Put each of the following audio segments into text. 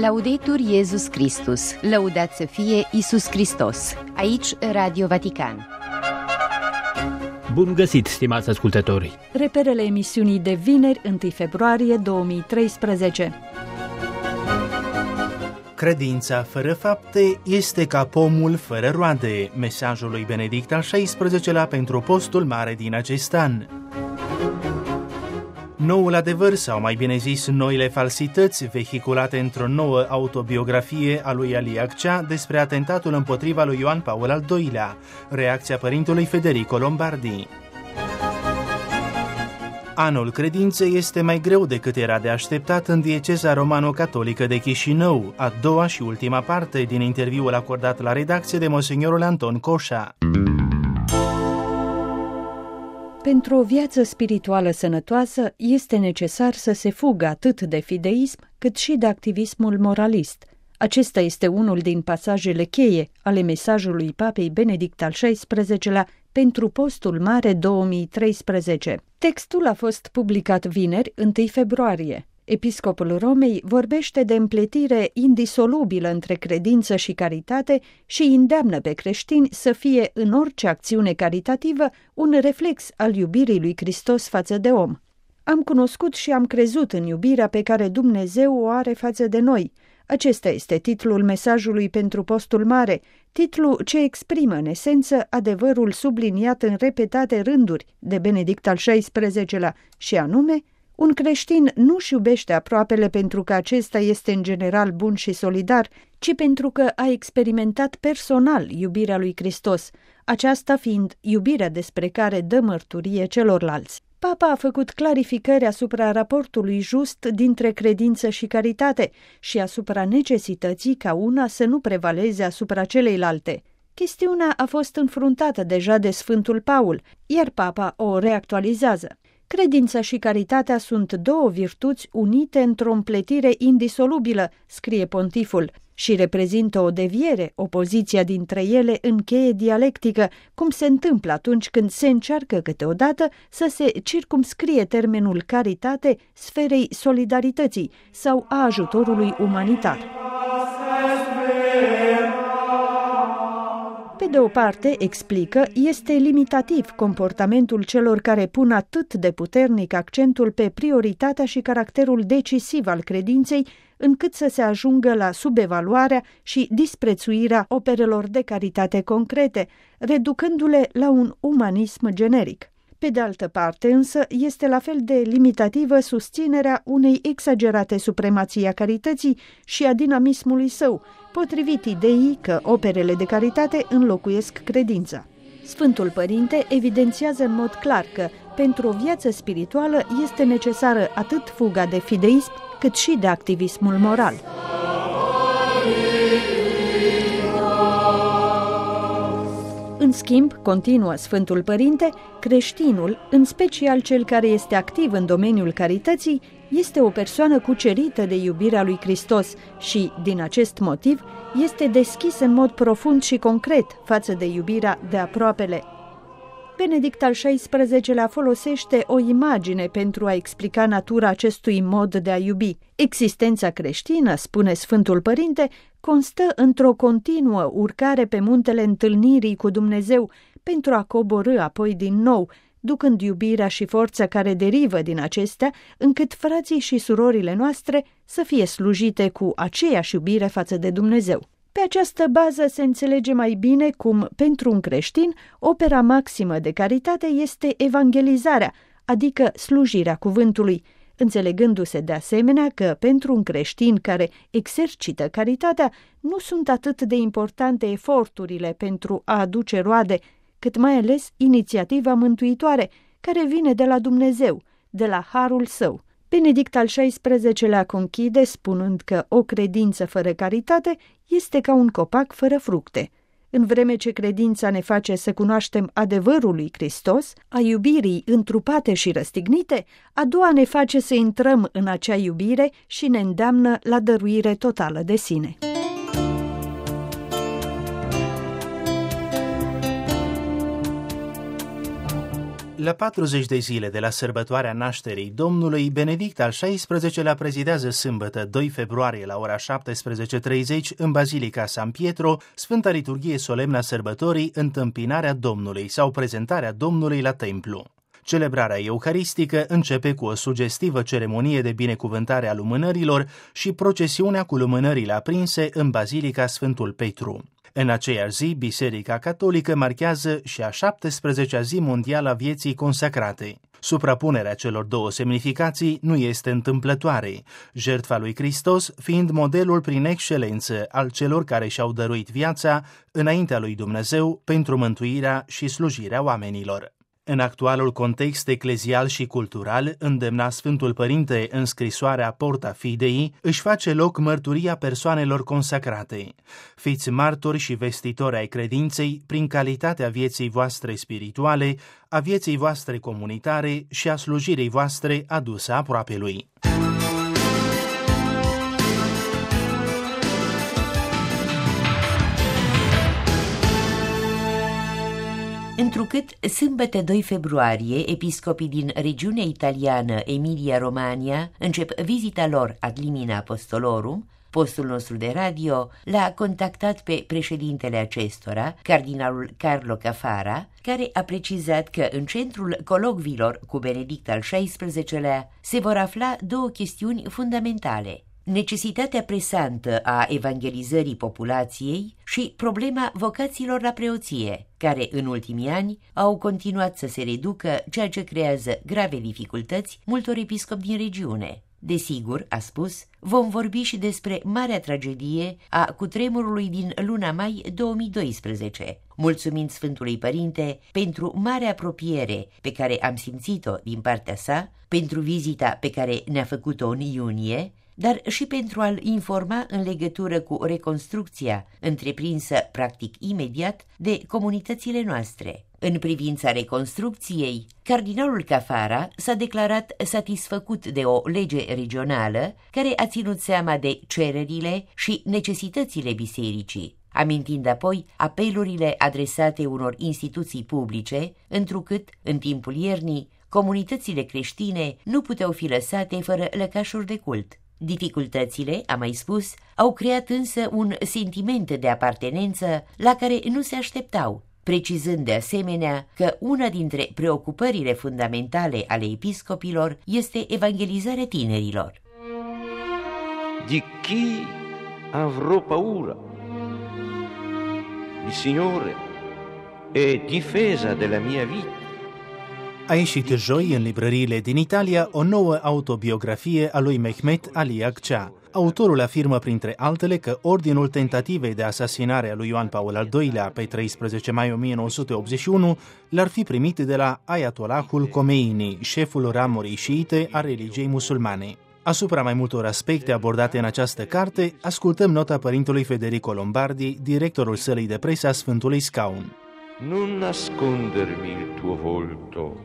Laudetur Iesus Christus, lăudat să fie Iisus Hristos. Aici Radio Vatican. Bun găsit, stimați ascultători! Reperele emisiunii de vineri, 1 februarie 2013. Credința fără fapte este ca pomul fără roade. Mesajul lui Benedict al XVI-lea pentru postul mare din acest an. Noul adevăr, sau mai bine zis noile falsități, vehiculate într-o nouă autobiografie a lui Ali Accea despre atentatul împotriva lui Ioan Paul al II-lea, reacția părintelui Federico Lombardi. Anul credinței este mai greu decât era de așteptat în dieceza romano-catolică de Chișinău, a doua și ultima parte din interviul acordat la redacție de monsignorul Anton Coșa. Pentru o viață spirituală sănătoasă este necesar să se fugă atât de fideism cât și de activismul moralist. Acesta este unul din pasajele cheie ale mesajului Papei Benedict al XVI-lea pentru postul mare 2013. Textul a fost publicat vineri, 1 februarie. Episcopul Romei vorbește de împletire indisolubilă între credință și caritate și îndeamnă pe creștini să fie în orice acțiune caritativă un reflex al iubirii lui Hristos față de om. Am cunoscut și am crezut în iubirea pe care Dumnezeu o are față de noi. Acesta este titlul mesajului pentru postul mare, titlu ce exprimă în esență adevărul subliniat în repetate rânduri de Benedict al XVI-lea, și anume: un creștin nu-și iubește aproapele pentru că acesta este în general bun și solidar, ci pentru că a experimentat personal iubirea lui Hristos, aceasta fiind iubirea despre care dă mărturie celorlalți. Papa a făcut clarificări asupra raportului just dintre credință și caritate și asupra necesității ca una să nu prevaleze asupra celeilalte. Chestiunea a fost înfruntată deja de Sfântul Paul, iar Papa o reactualizează. Credința și caritatea sunt două virtuți unite într-o împletire indisolubilă, scrie pontiful, și reprezintă o deviere, opoziția dintre ele încheie dialectică, cum se întâmplă atunci când se încearcă câteodată să se circumscrie termenul caritate sferei solidarității sau a ajutorului umanitar. Pe de o parte, explică, este limitativ comportamentul celor care pun atât de puternic accentul pe prioritatea și caracterul decisiv al credinței, încât să se ajungă la subevaluarea și disprețuirea operelor de caritate concrete, reducându-le la un umanism generic. Pe de altă parte, însă, este la fel de limitativă susținerea unei exagerate supremații a carității și a dinamismului său, potrivit ideii că operele de caritate înlocuiesc credința. Sfântul Părinte evidențiază în mod clar că pentru o viață spirituală este necesară atât fuga de fideism, cât și de activismul moral. În schimb, continuă Sfântul Părinte, creștinul, în special cel care este activ în domeniul carității, este o persoană cucerită de iubirea lui Hristos și, din acest motiv, este deschis în mod profund și concret față de iubirea de aproapele. Benedict al XVI-lea folosește o imagine pentru a explica natura acestui mod de a iubi. Existența creștină, spune Sfântul Părinte, constă într-o continuă urcare pe muntele întâlnirii cu Dumnezeu pentru a coborî apoi din nou, ducând iubirea și forța care derivă din acestea, încât frații și surorile noastre să fie slujite cu aceeași iubire față de Dumnezeu. Pe această bază se înțelege mai bine cum, pentru un creștin, opera maximă de caritate este evangelizarea, adică slujirea cuvântului, înțelegându-se de asemenea că pentru un creștin care exercită caritatea nu sunt atât de importante eforturile pentru a aduce roade, cât mai ales inițiativa mântuitoare, care vine de la Dumnezeu, de la harul său. Benedict al XVI-lea conchide spunând că o credință fără caritate este ca un copac fără fructe. În vreme ce credința ne face să cunoaștem adevărul lui Hristos, a iubirii întrupate și răstignite, a doua ne face să intrăm în acea iubire și ne îndeamnă la dăruire totală de sine. La 40 de zile de la sărbătoarea nașterii Domnului, Benedict al XVI-lea prezidează sâmbătă 2 februarie la ora 17:30 în Bazilica San Pietro Sfânta Liturghie solemnă a sărbătorii Întâmpinarea Domnului sau Prezentarea Domnului la Templu. Celebrarea euharistică începe cu o sugestivă ceremonie de binecuvântare a lumânărilor și procesiunea cu lumânările aprinse în Bazilica Sfântul Petru. În aceeași zi, Biserica Catolică marchează și a 17-a zi mondială a vieții consacrate. Suprapunerea celor două semnificații nu este întâmplătoare, jertfa lui Hristos fiind modelul prin excelență al celor care și-au dăruit viața înaintea lui Dumnezeu pentru mântuirea și slujirea oamenilor. În actualul context eclezial și cultural, îndemna Sfântul Părinte în scrisoarea Porta Fidei, își face loc mărturia persoanelor consacrate. Fiți martori și vestitori ai credinței prin calitatea vieții voastre spirituale, a vieții voastre comunitare și a slujirii voastre adusă aproapelui. Întrucât sâmbătă 2 februarie, episcopii din regiunea italiană Emilia-Romagna încep vizita lor ad limina apostolorum, postul nostru de radio l-a contactat pe președintele acestora, cardinalul Carlo Cafara, care a precizat că în centrul colocviilor cu Benedict al XVI-lea se vor afla două chestiuni fundamentale: necesitatea presantă a evangelizării populației și problema vocațiilor la preoție, care în ultimii ani au continuat să se reducă, ceea ce creează grave dificultăți multor episcopi din regiune. Desigur, a spus, vom vorbi și despre marea tragedie a cutremurului din luna mai 2012, mulțumind Sfântului Părinte pentru marea apropiere pe care am simțit-o din partea sa, pentru vizita pe care ne-a făcut-o în iunie, dar și pentru a-l informa în legătură cu reconstrucția întreprinsă practic imediat de comunitățile noastre. În privința reconstrucției, cardinalul Cafara s-a declarat satisfăcut de o lege regională care a ținut seama de cererile și necesitățile bisericii, amintind apoi apelurile adresate unor instituții publice, întrucât, în timpul iernii, comunitățile creștine nu puteau fi lăsate fără lăcașuri de cult. Dificultățile, a mai spus, au creat însă un sentiment de apartenență la care nu se așteptau, precizând de asemenea că una dintre preocupările fundamentale ale episcopilor este evangelizarea tinerilor. Di chi avrò paura? Il Signore è difesa della mia vita. A ieșit joi în librăriile din Italia o nouă autobiografie a lui Mehmet Ali Agca. Autorul afirmă printre altele că ordinul tentativei de asasinare a lui Ioan Paul al II-lea pe 13 mai 1981 l-ar fi primit de la Ayatollahul Khomeini, șeful ramurii șiite a religiei musulmane. Asupra mai multor aspecte abordate în această carte, ascultăm nota părintelui Federico Lombardi, directorul sălii de presă a Sfântului Scaun. Non nascondermi il tuo volto.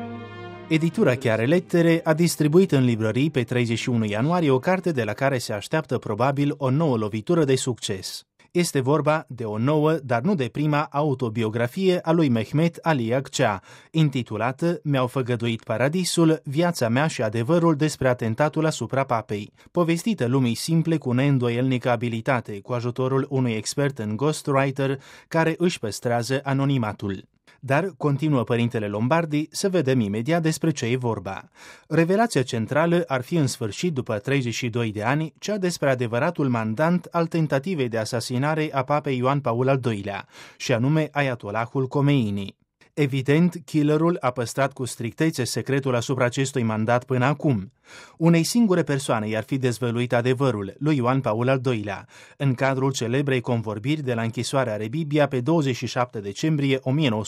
Editura Chiare Lettere a distribuit în librării pe 31 ianuarie o carte de la care se așteaptă probabil o nouă lovitură de succes. Este vorba de o nouă, dar nu de prima, autobiografie a lui Mehmet Ali Agca, intitulată Mi-au făgăduit paradisul, viața mea și adevărul despre atentatul asupra papei, povestită lumii simple cu neîndoielnică abilitate, cu ajutorul unui expert în ghostwriter care își păstrează anonimatul. Dar, continuă părintele Lombardi, să vedem imediat despre ce e vorba. Revelația centrală ar fi în sfârșit, după 32 de ani, cea despre adevăratul mandant al tentativei de asasinare a papei Ioan Paul al II-lea, și anume Ayatollahul Khomeini. Evident, killerul a păstrat cu strictețe secretul asupra acestui mandat până acum. Unei singure persoane i-ar fi dezvăluit adevărul, lui Ioan Paul al II-lea, în cadrul celebrei convorbiri de la închisoarea Rebibbia pe 27 decembrie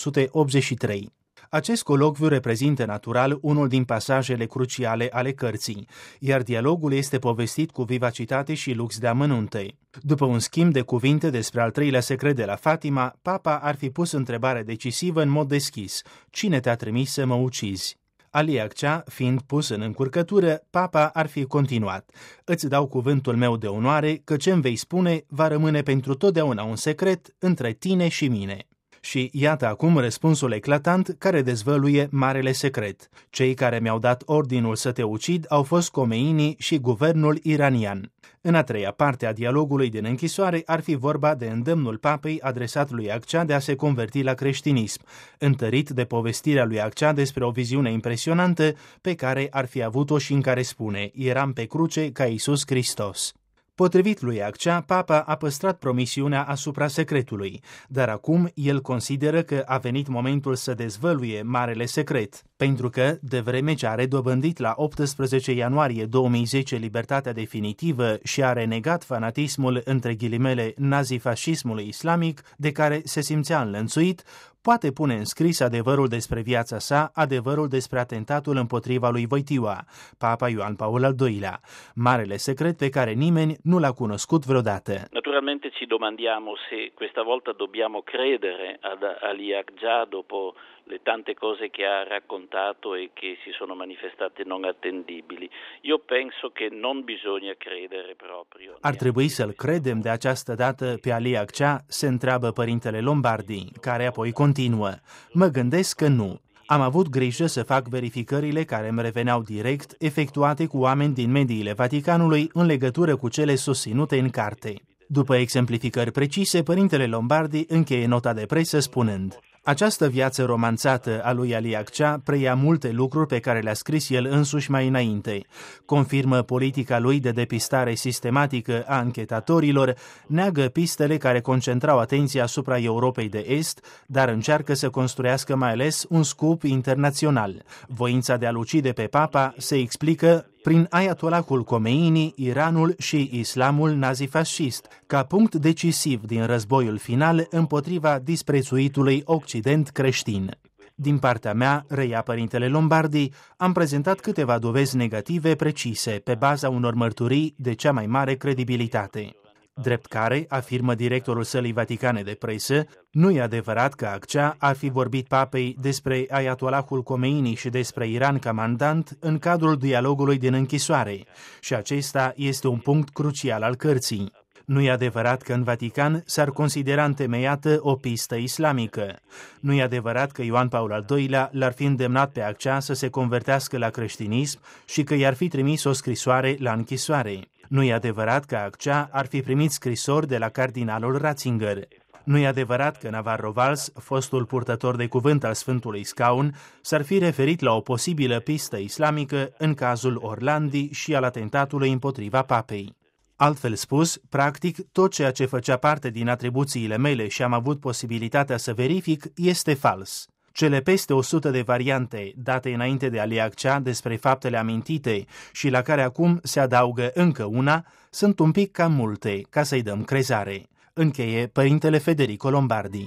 1983. Acest colocviu reprezintă natural unul din pasajele cruciale ale cărții, iar dialogul este povestit cu vivacitate și lux de amănunte. După un schimb de cuvinte despre al treilea secret de la Fatima, papa ar fi pus întrebarea decisivă în mod deschis: cine te-a trimis să mă ucizi? Ali Agca, fiind pus în încurcătură, papa ar fi continuat: îți dau cuvântul meu de onoare că ce-mi vei spune va rămâne pentru totdeauna un secret între tine și mine. Și iată acum răspunsul eclatant care dezvăluie marele secret. Cei care mi-au dat ordinul să te ucid au fost Khomeinii și guvernul iranian. În a treia parte a dialogului din închisoare ar fi vorba de îndemnul papei adresat lui Accea de a se converti la creștinism, întărit de povestirea lui Accea despre o viziune impresionantă pe care ar fi avut-o și în care spune: eram pe cruce ca Iisus Hristos. Potrivit lui Accea, papa a păstrat promisiunea asupra secretului, dar acum el consideră că a venit momentul să dezvăluie marele secret, pentru că, de vreme ce a redobândit la 18 ianuarie 2010 libertatea definitivă și a renegat fanatismul între ghilimele nazifascismului islamic, de care se simțea înlănțuit, poate pune în scris adevărul despre viața sa, adevărul despre atentatul împotriva lui Wojtyła, Papa Ioan Paul al II-lea, marele secret pe care nimeni nu l-a cunoscut vreodată. Naturalmente ci domandiamo se questa volta dobbiamo credere ad Ali Agca dopo le tante cose che ha raccontato e che si sono manifestate non attendibili. Io penso che non bisogna credere proprio. Ar trebui să-l credem de această dată pe Ali Agca, se întreabă părintele Lombardi, care apoi continuă: mă gândesc că nu. Am avut grijă să fac verificările care îmi reveneau direct, efectuate cu oameni din mediile Vaticanului în legătură cu cele susținute în carte. După exemplificări precise, părintele Lombardi încheie nota de presă spunând: această viață romanțată a lui Ali Agca preia multe lucruri pe care le-a scris el însuși mai înainte. Confirmă politica lui de depistare sistematică a anchetatorilor, neagă pistele care concentrau atenția asupra Europei de Est, dar încearcă să construiască mai ales un scup internațional. Voința de a-l ucide pe papa se explică prin Ayatollahul Khomeini, Iranul și islamul nazifascist, ca punct decisiv din războiul final împotriva disprețuitului Occident creștin. Din partea mea, reia părintele Lombardi, am prezentat câteva dovezi negative precise pe baza unor mărturii de cea mai mare credibilitate. Drept care, afirmă directorul Sălii Vaticane de Presă, nu e adevărat că Accea ar fi vorbit papei despre Ayatollahul Khomeini și despre Iran ca mandant în cadrul dialogului din închisoare, și acesta este un punct crucial al cărții. Nu e adevărat că în Vatican s-ar considera întemeiată o pistă islamică. Nu e adevărat că Ioan Paul al II-lea l-ar fi îndemnat pe Accea să se convertească la creștinism și că i-ar fi trimis o scrisoare la închisoare. Nu e adevărat că Accea ar fi primit scrisori de la cardinalul Ratzinger. Nu e adevărat că Navarro Valls, fostul purtător de cuvânt al Sfântului Scaun, s-ar fi referit la o posibilă pistă islamică în cazul Orlandi și al atentatului împotriva papei. Altfel spus, practic, tot ceea ce făcea parte din atribuțiile mele și am avut posibilitatea să verific este fals. Cele peste 100 de variante date înainte de Ali Agca despre faptele amintite și la care acum se adaugă încă una, sunt un pic cam multe ca să-i dăm crezare. Încheie părintele Federico Lombardi.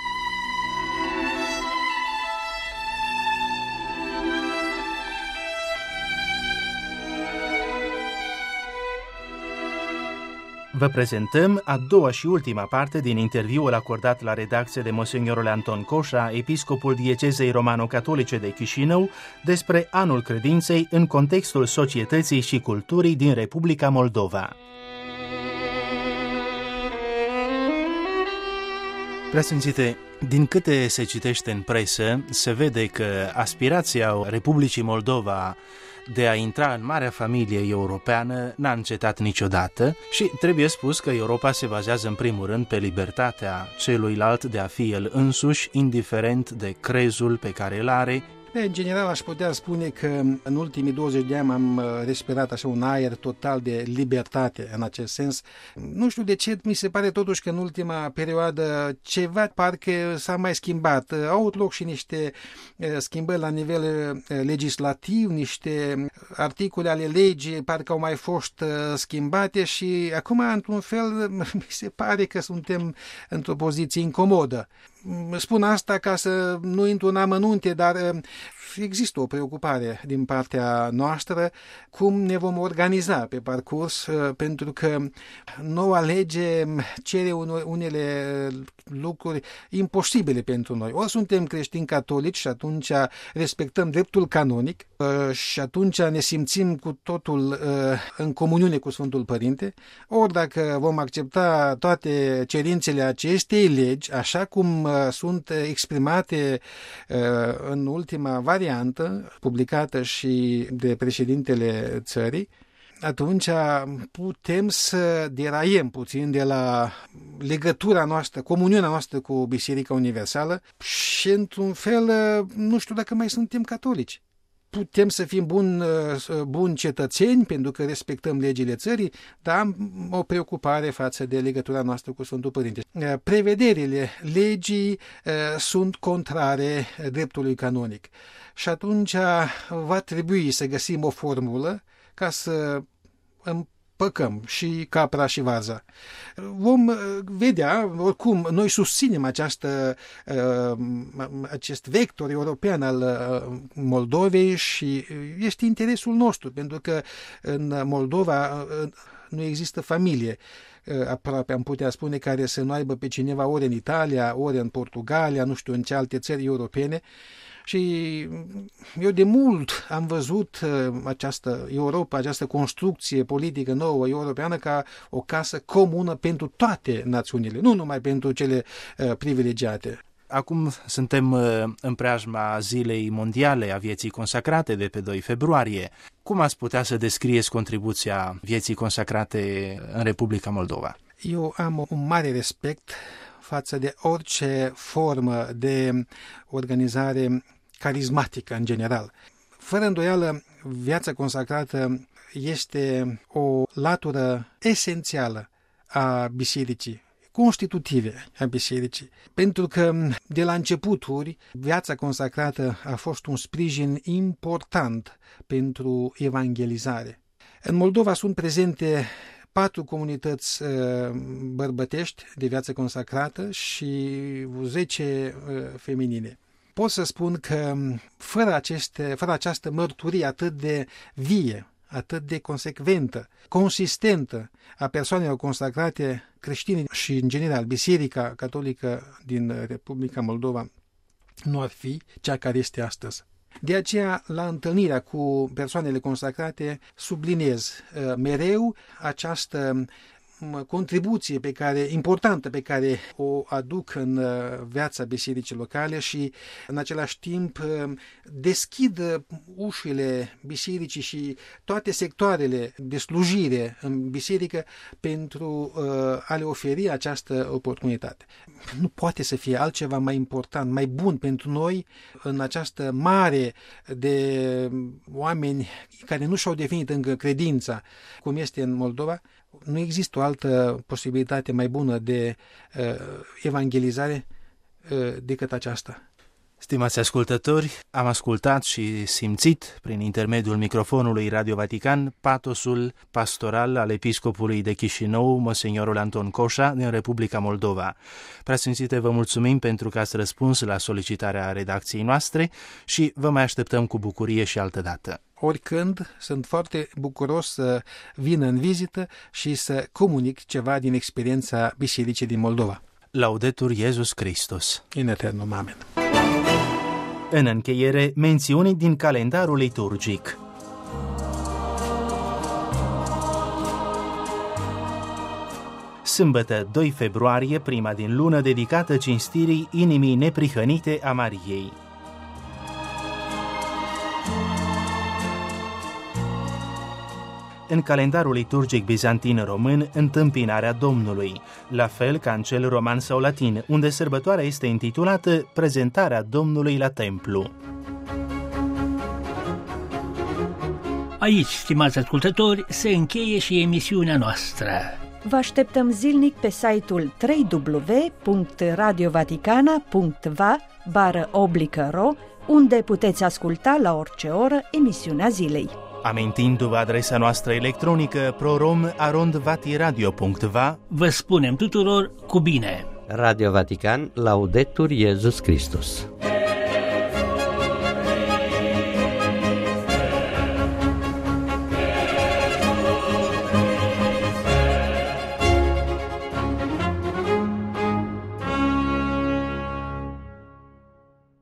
Vă prezentăm a doua și ultima parte din interviul acordat la redacție de Monsignorul Anton Coșa, episcopul diecezei romano-catolice de Chișinău, despre anul credinței în contextul societății și culturii din Republica Moldova. Preasfințite, din câte se citește în presă, se vede că aspirația Republicii Moldova de a intra în marea familie europeană n-a încetat niciodată și trebuie spus că Europa se bazează în primul rând pe libertatea celuilalt de a fi el însuși, indiferent de crezul pe care îl are. În general, aș putea spune că în ultimii 20 de ani am respirat așa un aer total de libertate în acest sens. Nu știu de ce, mi se pare totuși că în ultima perioadă ceva parcă s-a mai schimbat. Au avut loc și niște schimbări la nivel legislativ, niște articole ale legii parcă au mai fost schimbate și acum, într-un fel, mi se pare că suntem într-o poziție incomodă. Spun asta ca să nu intru în amănunte, dar există o preocupare din partea noastră cum ne vom organiza pe parcurs, pentru că noua lege cere unele lucruri imposibile pentru noi. Ori suntem creștini catolici și atunci respectăm dreptul canonic și atunci ne simțim cu totul în comuniune cu Sfântul Părinte, ori dacă vom accepta toate cerințele acestei legi, așa cum sunt exprimate în ultima variantă, publicată și de președintele țării, atunci putem să deraiem puțin de la legătura noastră, comuniunea noastră cu Biserica Universală și, într-un fel, nu știu dacă mai suntem catolici. Putem să fim buni cetățeni pentru că respectăm legile țării, dar am o preocupare față de legătura noastră cu Sfântul Părinte. Prevederile legii sunt contrare dreptului canonic și atunci va trebui să găsim o formulă ca să împăcăm și capra și vaza. Vom vedea, oricum, noi susținem acest vector european al Moldovei și este interesul nostru, pentru că în Moldova nu există familie aproape, am putea spune, care să nu aibă pe cineva ori în Italia, ori în Portugalia, nu știu în ce alte țări europene. Și eu de mult am văzut această Europa, această construcție politică nouă europeană ca o casă comună pentru toate națiunile, nu numai pentru cele privilegiate. Acum suntem în preajma Zilei Mondiale a Vieții Consacrate de pe 2 februarie. Cum ați putea să descrieți contribuția vieții consacrate în Republica Moldova? Eu am un mare respect față de orice formă de organizare carismatică în general. Fără îndoială, viața consacrată este o latură esențială a bisericii, constitutive a bisericii, pentru că de la începuturi viața consacrată a fost un sprijin important pentru evangelizare. În Moldova sunt prezente 4 comunități bărbătești de viață consacrată și 10 feminine. Pot să spun că fără această mărturie atât de vie, atât de consecventă, consistentă a persoanelor consacrate creștine și, în general, Biserica Catolică din Republica Moldova nu ar fi cea care este astăzi. De aceea, la întâlnirea cu persoanele consacrate, subliniez mereu această contribuție importantă pe care o aduc în viața bisericii locale și în același timp deschid ușile bisericii și toate sectoarele de slujire în biserică pentru a le oferi această oportunitate. Nu poate să fie altceva mai important, mai bun pentru noi în această mare de oameni care nu și-au definit încă credința, cum este în Moldova. Nu există o altă posibilitate mai bună de evangelizare decât aceasta. Stimați ascultători, am ascultat și simțit prin intermediul microfonului Radio Vatican patosul pastoral al episcopului de Chișinău, Monsignorul Anton Coșa, din Republica Moldova. Preasfințite, vă mulțumim pentru că ați răspuns la solicitarea redacției noastre și vă mai așteptăm cu bucurie și altădată. Oricând, sunt foarte bucuros să vin în vizită și să comunic ceva din experiența Bisericii din Moldova. Laudetur Iesus Christus. In eternum amen. În încheiere, mențiuni din calendarul liturgic. Sâmbătă, 2 februarie, prima din lună, dedicată cinstirii inimii neprihănite a Mariei. În calendarul liturgic bizantin-român, întâmpinarea Domnului, la fel ca în cel roman sau latin, unde sărbătoarea este intitulată Prezentarea Domnului la Templu. Aici, stimați ascultători, se încheie și emisiunea noastră. Vă așteptăm zilnic pe site-ul www.radiovaticana.va/ro, unde puteți asculta la orice oră emisiunea zilei. Amintindu-vă adresa noastră electronică prorom@vatiradio.va, vă spunem tuturor cu bine! Radio Vatican, Laudetur Iesus Christus.